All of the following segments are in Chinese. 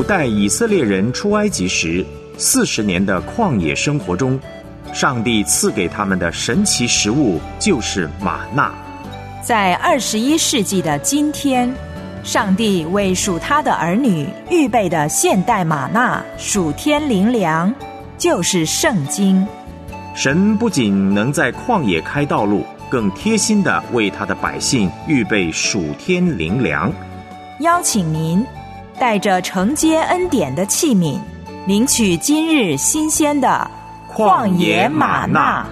古代以色列人出埃及时40年的旷野生活中，上帝赐给他们的神奇食物就是玛纳。 在21世纪的今天，上帝为属他的儿女预备的现代玛纳属天灵粮，就是圣经。 神不仅能在旷野开道路，更贴心地为他的百姓预备属天灵粮。 邀请您带着承接恩典的器皿，领取今日新鲜的旷野玛纳。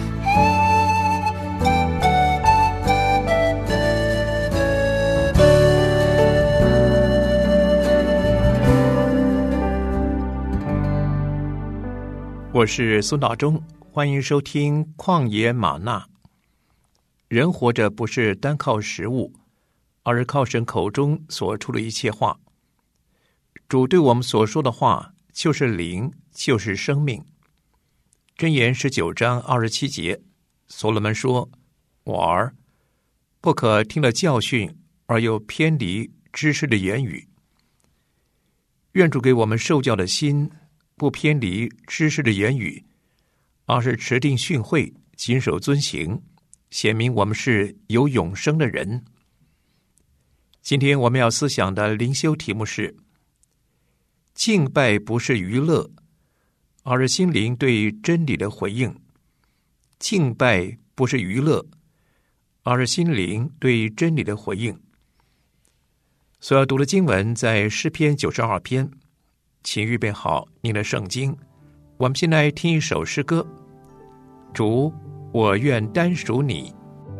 我是孙道忠，欢迎收听旷野玛纳。人活着不是单靠食物，而是靠神口中所出的一切话。主对我们所说的话就是灵，就是生命。箴言19章27节，所罗门说：我儿，不可听了教训而又偏离知识的言语。愿主给我们受教的心，不偏离知识的言语，而是持定训诲，谨守遵行，显明我们是有永生的人。今天我们要思想的灵修题目是：敬拜不是娱乐，而是心灵对真理的回应。敬拜不是娱乐，而是心灵对真理的回应。所要读的经文在诗篇92篇，请预备好您的圣经。我们先来听一首诗歌：主，我愿单属你。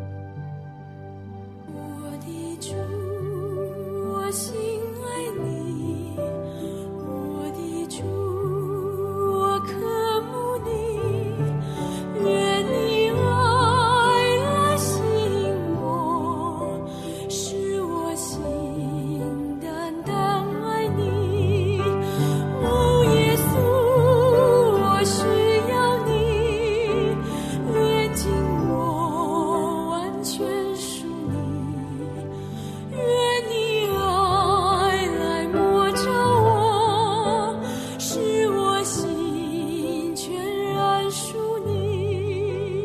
我的主，我心爱你，我的主，我渴慕你，愿你爱来吸引我，使我心单单爱你。哦，耶稣，我需要你，炼净我，完全属你。愿你爱来摸着我，使我心全然属你。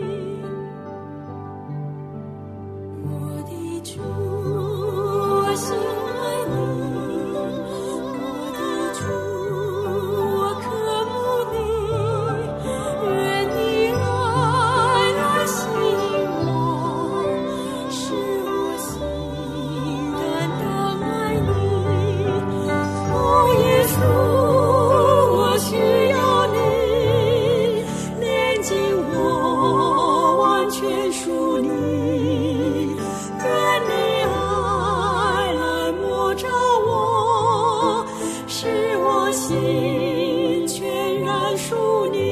我的主，我心爱你，我的主，我渴慕你，愿你爱来吸引我，使我心单单爱你。哦，耶稣，我需要你，炼净我，完全属你。愿你爱来摸着我，使我心全然属你。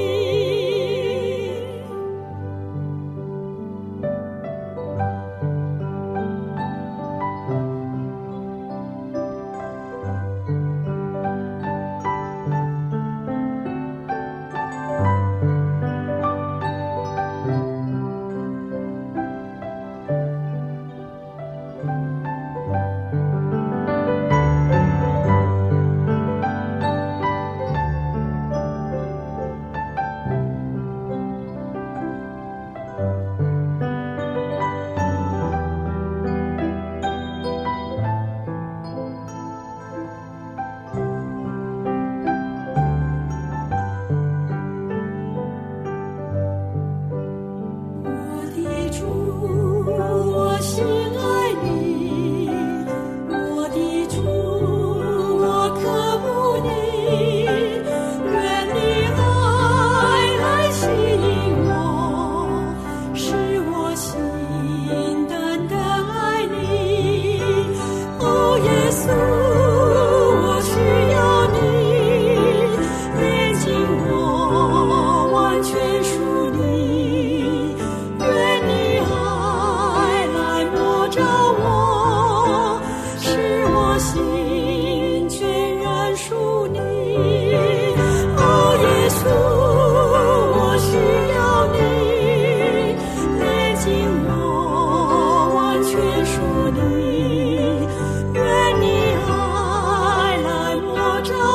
我的主，我心爱你，我的主，我渴慕你，愿你爱来吸引我，使我心单单爱你。哦，耶稣，我需要你，炼净我，完全属你。愿你爱来摸着我，使我心全然属你。哦，耶稣，我需要你，炼净我，完全属你。愿你爱来摸着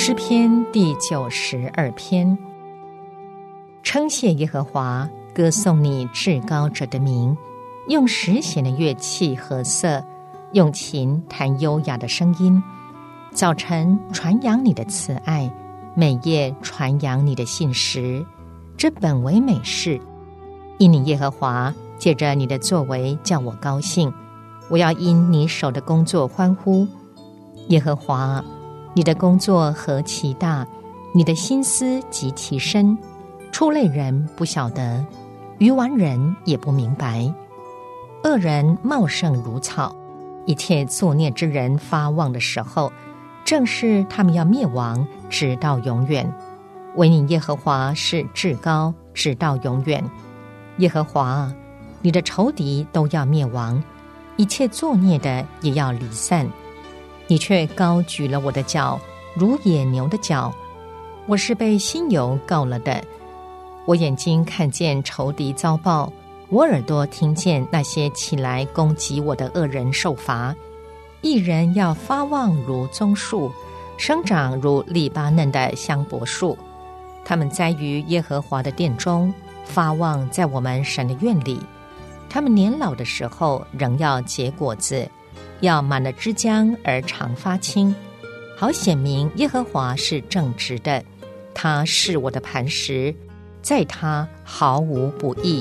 诗篇第92篇。称谢耶和华，歌颂你至高者的名，用十弦的乐器和瑟，用琴弹优雅的声音。早晨传扬你的慈爱，每夜传扬你的信实，这本为美事。因你耶和华，借着你的作为叫我高兴，我要因你手的工作欢呼。耶和华，你的工作何其大，你的心思极其深，畜类人不晓得，愚顽人也不明白。恶人茂盛如草，一切作孽之人发旺的时候，正是他们要灭亡，直到永远。唯你耶和华是至高，直到永远。耶和华，你的仇敌都要灭亡，一切作孽的也要离散。你却高举了我的脚，如野牛的脚。我是被新油膏了的。我眼睛看见仇敌遭报，我耳朵听见那些起来攻击我的恶人受罚。义人要发旺如棕树，生长如利巴嫩的香柏树。他们栽于耶和华的殿中，发旺在我们神的院里。他们年老的时候仍要结果子，要满了枝浆而常发青，好显明耶和华是正直的。他是我的磐石，在他毫无不义。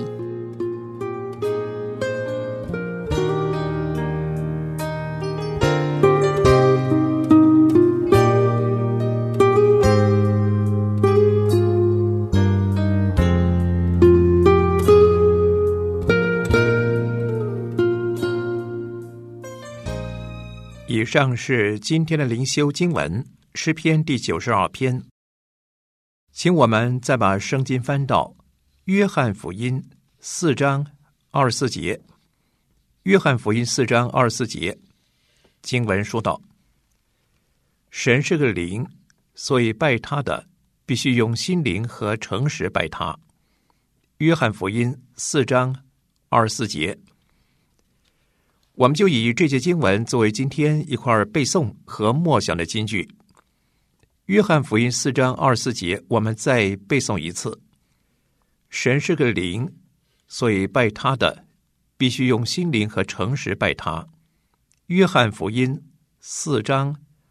以上是今天的灵修经文，诗篇第92篇。请我们再把圣经翻到约翰福音4章24节。约翰福音4章24节，经文说道：神是个灵，所以拜他的必须用心灵和诚实拜他。约翰福音4章24节。我们就以这节经文作为今天一块背诵和默想的金句。约翰福音4章24节，我们再背诵一次：神是个灵，所以拜他的必须用心灵和诚实拜他。约翰福音4章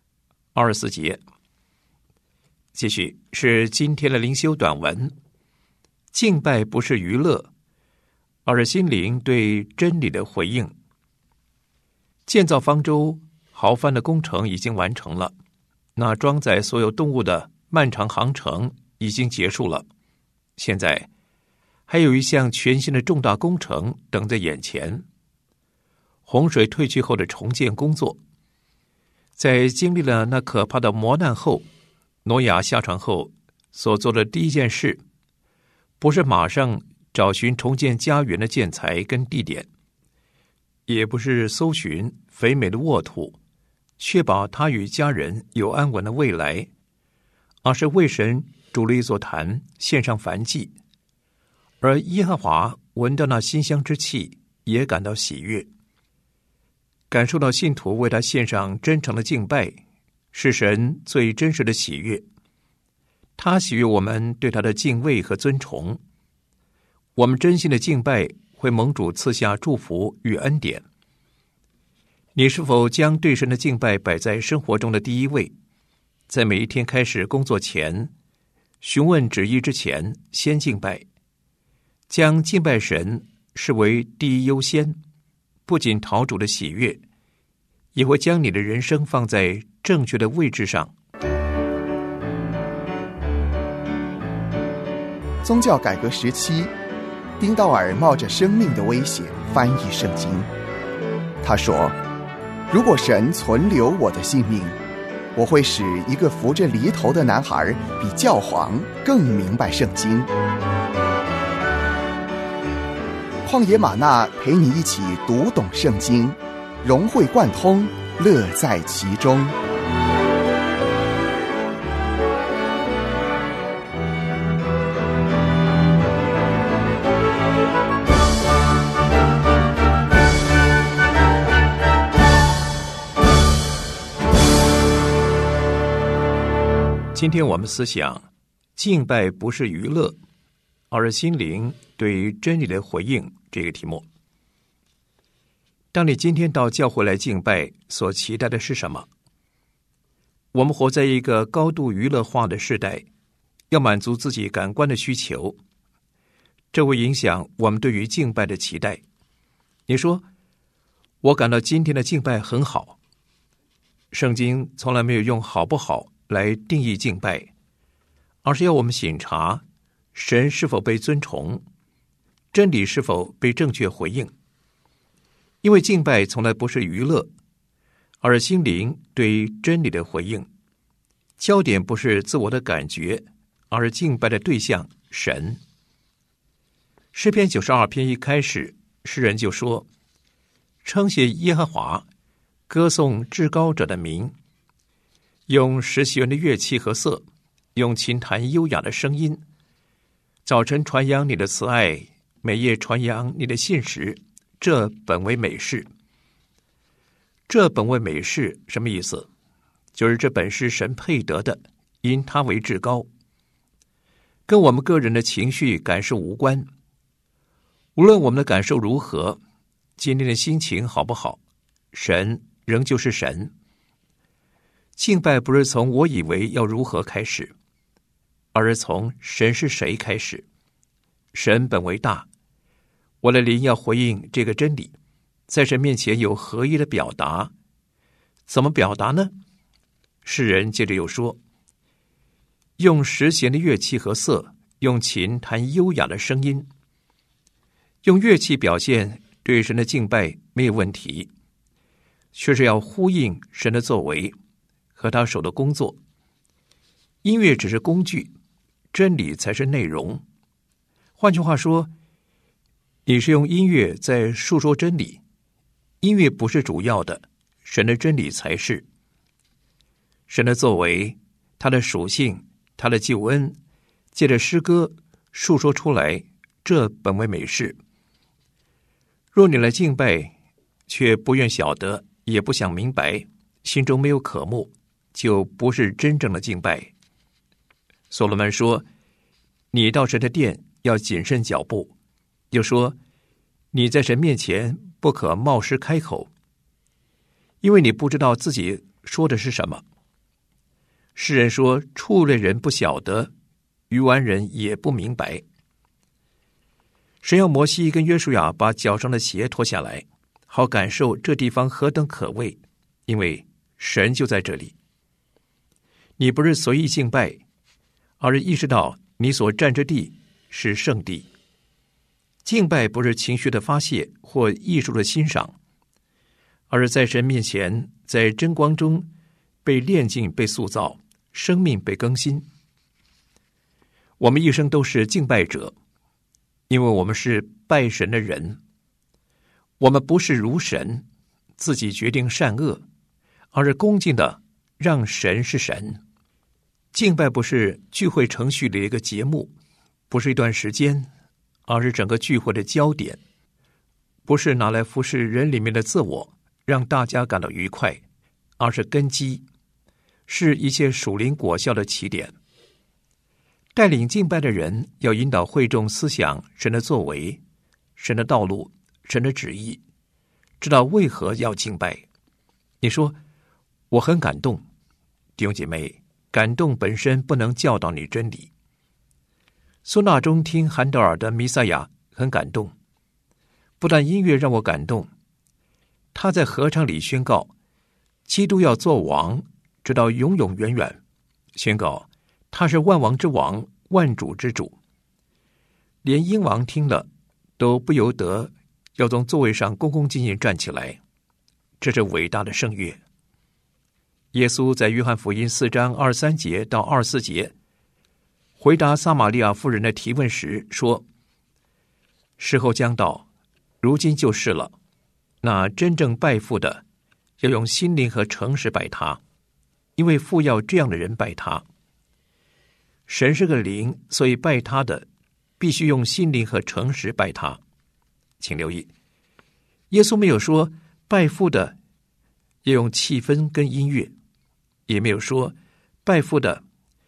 24节。继续是今天的灵修短文。敬拜不是娱乐，而是心灵对真理的回应。建造方舟豪帆的工程已经完成了，那装载所有动物的漫长航程已经结束了。现在还有一项全新的重大工程等在眼前，洪水退去后的重建工作。在经历了那可怕的磨难后，挪亚下船后所做的第一件事，不是马上找寻重建家园的建材跟地点，也不是搜寻肥美的沃土，确保他与家人有安稳的未来，而是为神筑了一座坛，献上燔祭。而耶和华闻到那馨香之气，也感到喜悦，感受到信徒为他献上真诚的敬拜，是神最真实的喜悦。他喜悦我们对他的敬畏和尊崇。我们真心的敬拜会蒙主赐下祝福与恩典。你是否将对神的敬拜摆在生活中的第一位？在每一天开始工作前，询问旨意之前，先敬拜，将敬拜神视为第一优先，不仅讨主的喜悦，也会将你的人生放在正确的位置上。 宗教改革时期，丁道尔冒着生命的危险翻译圣经。他说，如果神存留我的性命，我会使一个扶着犁头的男孩比教皇更明白圣经。旷野吗哪陪你一起读懂圣经，融会贯通，乐在其中。 今天我们思想敬拜不是娱乐，而是心灵对于真理的回应这个题目。当你今天到教会来敬拜，所期待的是什么？我们活在一个高度娱乐化的时代，要满足自己感官的需求，这会影响我们对于敬拜的期待。你说，我感到今天的敬拜很好。圣经从来没有用好不好来定义敬拜，而是要我们省察神是否被尊崇，真理是否被正确回应。因为敬拜从来不是娱乐，而是心灵对于真理的回应。焦点不是自我的感觉，而是敬拜的对象神。诗篇92篇一开始，诗人就说：称谢耶和华，歌颂至高者的名，用十喜悦的乐器和瑟，用琴弹优雅的声音。早晨传扬你的慈爱，每夜传扬你的信实，这本为美事。这本为美事什么意思？就是这本是神配得的，因他为至高，跟我们个人的情绪感受无关。无论我们的感受如何，今天的心情好不好，神仍旧是神。敬拜不是从我以为要如何开始，而是从神是谁开始。神本为大，我的灵要回应这个真理，在神面前有合一的表达。怎么表达呢？诗人接着又说：用十弦的乐器和瑟，用琴弹优雅的声音。用乐器表现对神的敬拜没有问题，却是要呼应神的作为和他手的工作。音乐只是工具，真理才是内容。换句话说，你是用音乐在述说真理，音乐不是主要的，神的真理才是。神的作为，他的属性，他的救恩，借着诗歌述说出来，这本为美事。若你来敬拜，却不愿晓得，也不想明白，心中没有渴慕，就不是真正的敬拜。所罗门说，你到神的殿要谨慎脚步，又说，你在神面前不可冒失开口，因为你不知道自己说的是什么。诗人说，畜类人不晓得，愚顽人也不明白。神要摩西跟约书亚把脚上的鞋脱下来，好感受这地方何等可畏，因为神就在这里。你不是随意敬拜，而是意识到你所站之地是圣地。敬拜不是情绪的发泄或艺术的欣赏，而是在神面前，在真光中被炼净、被塑造，生命被更新。我们一生都是敬拜者，因为我们是拜神的人。我们不是如神，自己决定善恶，而是恭敬的让神是神。敬拜不是聚会程序的一个节目，不是一段时间，而是整个聚会的焦点。不是拿来服侍人里面的自我，让大家感到愉快，而是根基，是一切属灵果效的起点。带领敬拜的人要引导会众思想神的作为、神的道路、神的旨意，知道为何要敬拜。你说，我很感动。弟兄姐妹，感动本身不能教导你真理。苏纳中听韩德尔的弥赛亚很感动，不但音乐让我感动，他在合唱里宣告，基督要做王，直到永永远远，宣告他是万王之王，万主之主。连英王听了都不由得要从座位上恭恭敬敬站起来，这是伟大的圣乐。耶稣在约翰福音4章23节到24节回答撒玛利亚妇人的提问时说，时候将到，如今就是了，那真正拜父的要用心灵和诚实拜他，因为父要这样的人拜他。神是个灵，所以拜他的必须用心灵和诚实拜他。请留意，耶稣没有说拜父的要用气氛跟音乐，也没有说拜父的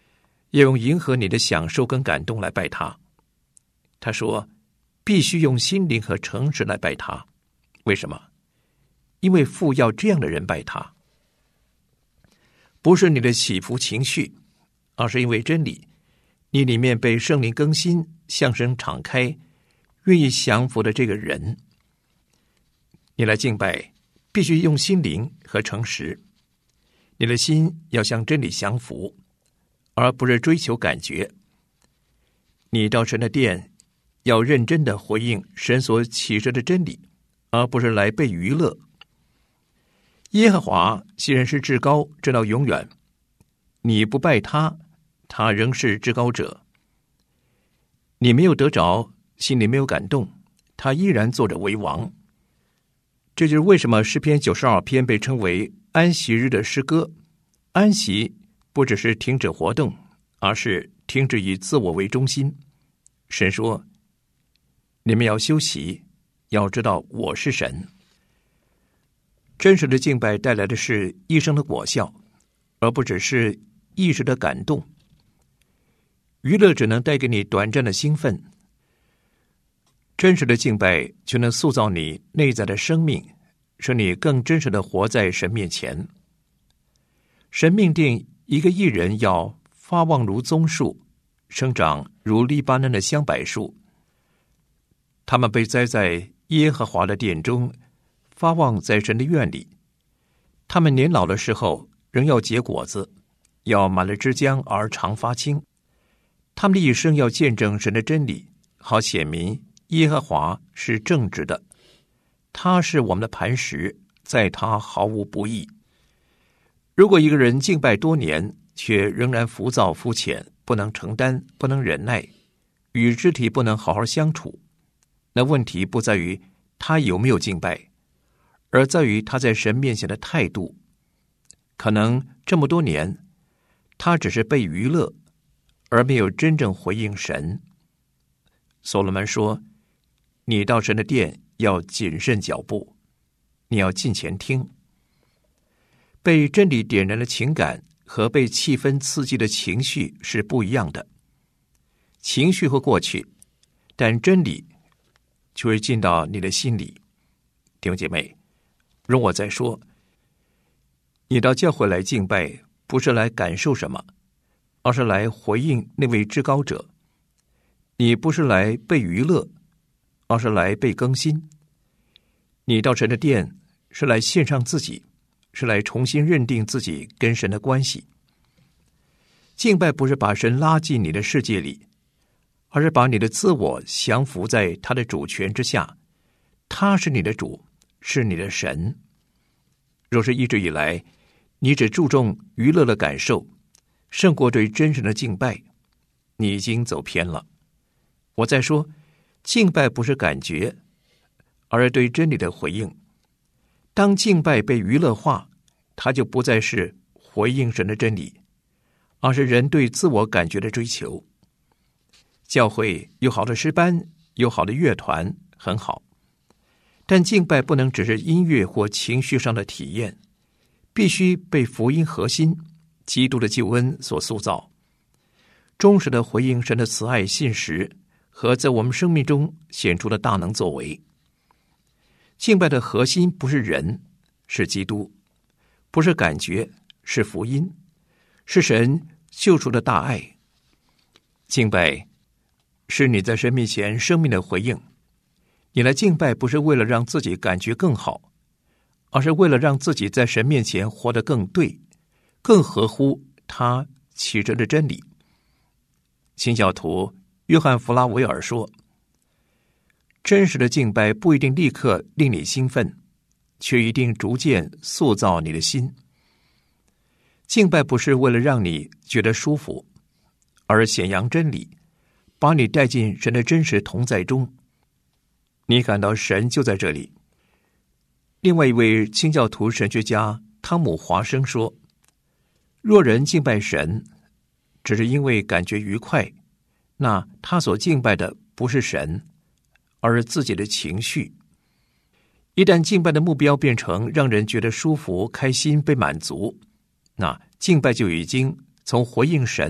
要用迎合你的享受跟感动来拜他。他说，必须用心灵和诚实来拜他。为什么？因为父要这样的人拜他，不是你的起伏情绪，而是因为真理，你里面被圣灵更新，向神敞开，愿意降服的这个人。你来敬拜，必须用心灵和诚实，你的心要向真理降服，而不是追求感觉。你到神的殿，要认真的回应神所启示的真理，而不是来被娱乐。耶和华虽然是至高，直到永远，你不拜他，他仍是至高者。你没有得着，心里没有感动，他依然坐着为王。这就是为什么诗篇92篇被称为安息日的诗歌。安息不只是停止活动，而是停止以自我为中心。神说，你们要休息，要知道我是神。真实的敬拜带来的是一生的果效，而不只是一时的感动。娱乐只能带给你短暂的兴奋，真实的敬拜却能塑造你内在的生命，使你更真实的活在神面前。神命定一个义人要发旺如棕树，生长如黎巴嫩的香柏树。他们被栽在耶和华的殿中，发旺在神的院里。他们年老的时候仍要结果子，要满了枝浆而常发青。他们的一生要见证神的真理，好显明耶和华是正直的。他是我们的磐石，在他毫无不义。如果一个人敬拜多年，却仍然浮躁肤浅，不能承担，不能忍耐，与肢体不能好好相处，那问题不在于他有没有敬拜，而在于他在神面前的态度。可能这么多年，他只是被娱乐，而没有真正回应神。所罗门说，你到神的殿要谨慎脚步，你要近前听。被真理点燃的情感和被气氛刺激的情绪是不一样的。情绪会过去，但真理就会进到你的心里。弟兄姐妹，容我再说，你到教会来敬拜，不是来感受什么，而是来回应那位至高者。你不是来被娱乐，而是来被更新。你到神的殿是来献上自己，是来重新认定自己跟神的关系。敬拜不是把神拉进你的世界里，而是把你的自我降服在他的主权之下。他是你的主，是你的神。若是一直以来你只注重娱乐的感受，胜过对真神的敬拜，你已经走偏了。我再说，敬拜不是感觉，而是对真理的回应。当敬拜被娱乐化，它就不再是回应神的真理，而是人对自我感觉的追求。教会有好的诗班，有好的乐团，很好，但敬拜不能只是音乐或情绪上的体验，必须被福音核心基督的救恩所塑造，忠实的回应神的慈爱信实和在我们生命中显出的大能作为。敬拜的核心不是人，是基督；不是感觉，是福音，是神救赎的大爱。敬拜是你在神面前生命的回应。你来敬拜不是为了让自己感觉更好，而是为了让自己在神面前活得更对，更合乎他启示的真理。新教徒约翰·弗拉维尔说，真实的敬拜不一定立刻令你兴奋，却一定逐渐塑造你的心。敬拜不是为了让你觉得舒服，而显扬真理，把你带进神的真实同在中。你感到神就在这里。另外一位清教徒神学家汤姆·华生说，若人敬拜神只是因为感觉愉快，那他所敬拜的不是神，而是自己的情绪。一旦敬拜的目标变成让人觉得舒服、开心、被满足，那敬拜就已经从回应神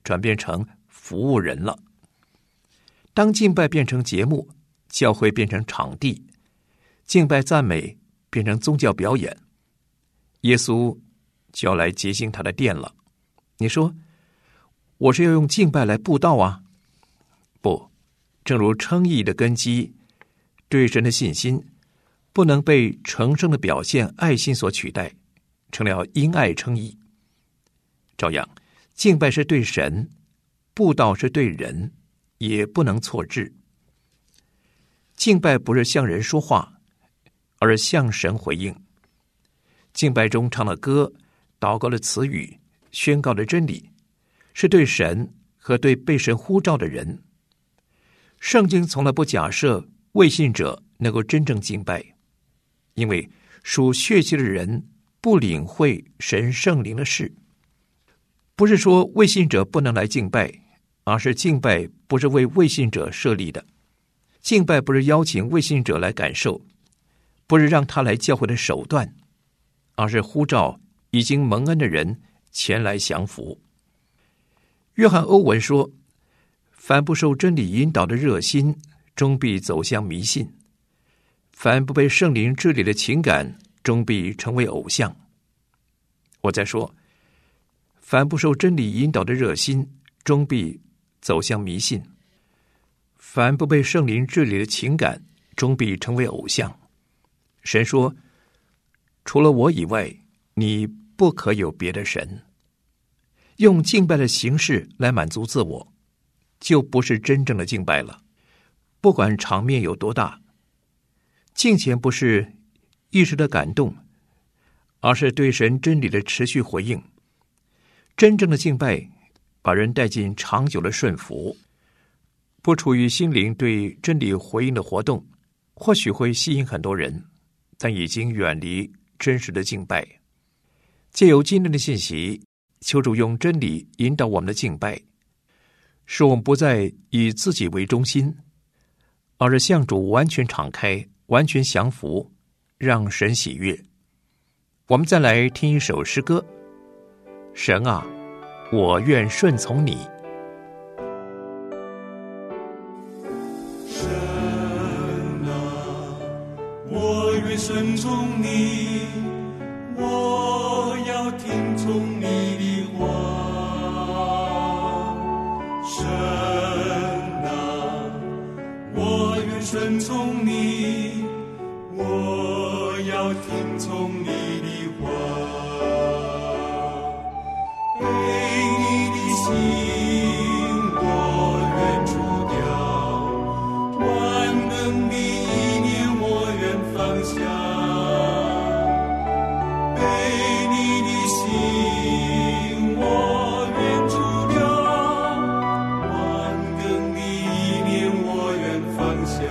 转变成服务人了。当敬拜变成节目，教会变成场地，敬拜赞美变成宗教表演，耶稣就要来洁净他的殿了。你说，我是要用敬拜来布道啊？不，正如称义的根基，对神的信心不能被诚实的表现爱心所取代，成了因爱称义。照样，敬拜是对神，布道是对人，也不能错置。敬拜不是向人说话，而是向神回应。敬拜中唱的歌、祷告的词语、宣告的真理，是对神和对被神呼召的人。圣经从来不假设未信者能够真正敬拜，因为属血气的人不领会神圣灵的事。不是说未信者不能来敬拜，而是敬拜不是为未信者设立的。敬拜不是邀请未信者来感受，不是让他来教会的手段，而是呼召已经蒙恩的人前来降服。约翰·欧文说，凡不受真理引导的热心，终必走向迷信；凡不被圣灵治理的情感，终必成为偶像。我再说，凡不受真理引导的热心，终必走向迷信；凡不被圣灵治理的情感，终必成为偶像。神说，除了我以外，你不可有别的神。用敬拜的形式来满足自我，就不是真正的敬拜了，不管场面有多大。敬虔不是一时的感动，而是对神真理的持续回应。真正的敬拜把人带进长久的顺服。不出于心灵对真理回应的活动，或许会吸引很多人，但已经远离真实的敬拜。借由今天的信息，求主用真理引导我们的敬拜，使我们不再以自己为中心，而是向主完全敞开，完全降服，让神喜悦。我们再来听一首诗歌，神啊，我愿顺从你。 神啊，我愿顺从你，我要听从你的话。神啊，我愿顺从你，我要听从你的话。被你的心我愿除掉，万能的意念我愿放下。被你的心我愿除掉，万能的意念我愿放下。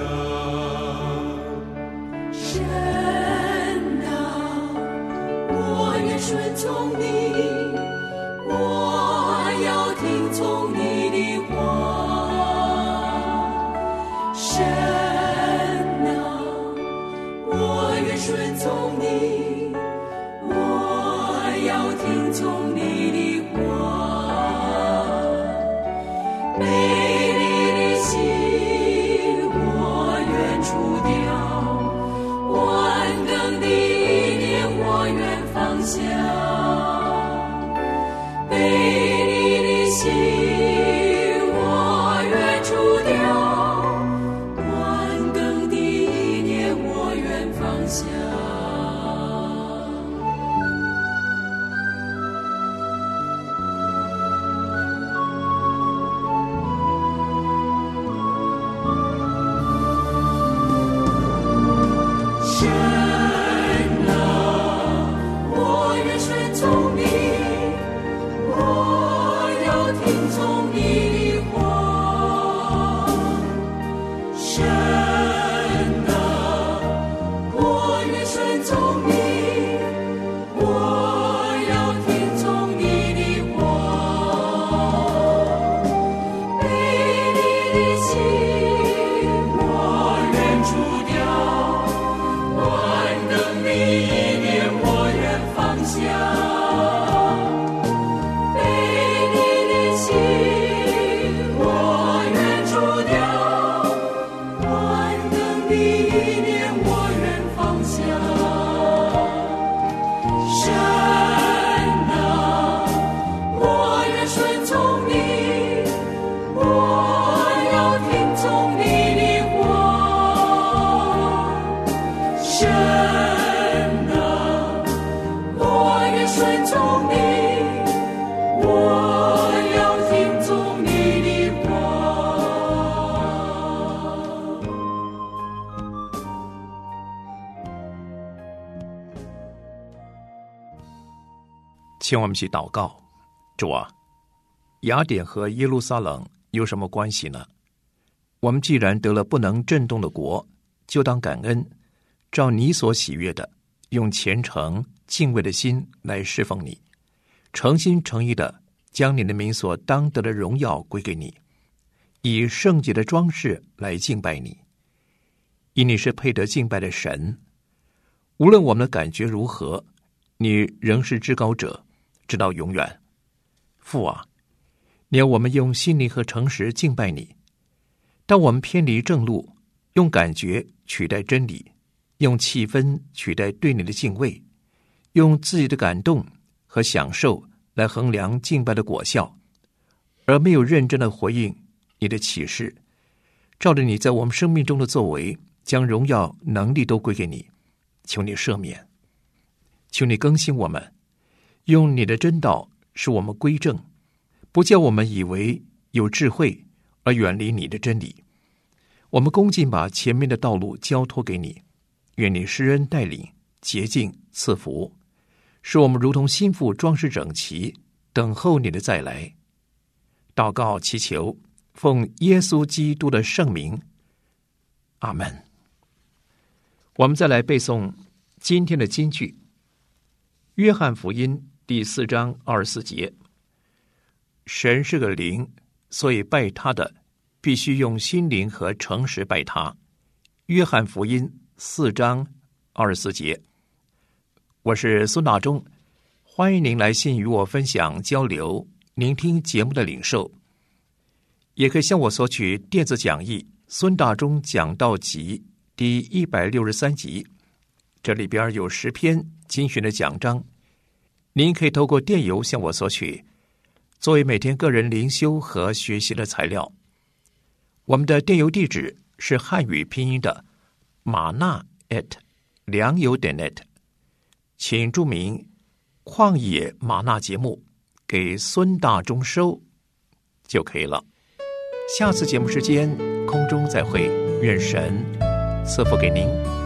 神啊，我愿顺从你，我要听从你的话。神啊，我愿顺从你，我要听从你的话。被你的心我愿除掉，万能的意念我愿放下。 神啊，我愿顺从你，我要听从你的话。请我们一起祷告。主啊，雅典和耶路撒冷有什么关系呢？我们既然得了不能震动的国，就当感恩，照你所喜悦的，用虔诚敬畏的心来侍奉你，诚心诚意的将你的名所当得的荣耀归给你，以圣洁的装饰来敬拜你，因你是配得敬拜的神。无论我们的感觉如何，你仍是至高者，直到永远。父啊，你要我们用心灵和诚实敬拜你。当我们偏离正路，用感觉取代真理，用气氛取代对你的敬畏，用自己的感动和享受来衡量敬拜的果效，而没有认真的回应你的启示，照着你在我们生命中的作为，将荣耀能力都归给你，求你赦免，求你更新我们，用你的真道使我们归正，不叫我们以为有智慧而远离你的真理。我们恭敬把前面的道路交托给你，愿你施恩带领，洁净赐福，使我们如同心腹装饰整齐，等候你的再来。祷告祈求，奉耶稣基督的圣名，阿们。我们再来背诵今天的金句。约翰福音第4章24节，神是个灵，所以拜他的必须用心灵和诚实拜他。约翰福音4章24节。我是孙大中，欢迎您来信与我分享交流，聆听节目的领受，也可以向我索取电子讲义《孙大中讲道集》第163集，这里边有10篇精选的讲章，您可以透过电邮向我索取，作为每天个人灵修和学习的材料。我们的电邮地址是汉语拼音的玛纳良友.net， 请注明旷野玛纳节目给孙大中收就可以了。下次节目时间空中再会，愿神赐福给您。